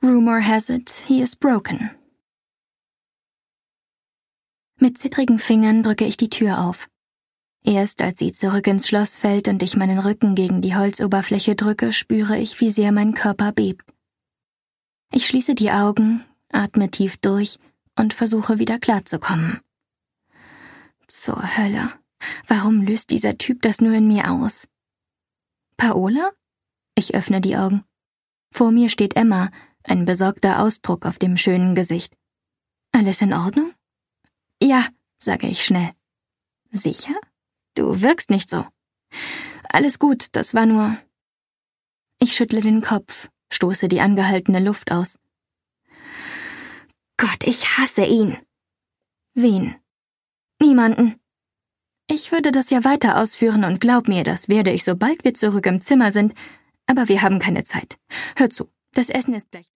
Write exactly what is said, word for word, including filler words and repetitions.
Rumor has it, he is broken. Mit zittrigen Fingern drücke ich die Tür auf. Erst als sie zurück ins Schloss fällt und ich meinen Rücken gegen die Holzoberfläche drücke, spüre ich, wie sehr mein Körper bebt. Ich schließe die Augen, atme tief durch und versuche wieder klarzukommen. Zur Hölle, warum löst dieser Typ das nur in mir aus? Paola? Ich öffne die Augen. Vor mir steht Emma, ein besorgter Ausdruck auf dem schönen Gesicht. Alles in Ordnung? Ja, sage ich schnell. Sicher? Du wirkst nicht so. Alles gut, das war nur... Ich schüttle den Kopf, stoße die angehaltene Luft aus. Gott, ich hasse ihn. Wen? Niemanden. Ich würde das ja weiter ausführen und glaub mir, das werde ich, sobald wir zurück im Zimmer sind, aber wir haben keine Zeit. Hör zu, das Essen ist gleich.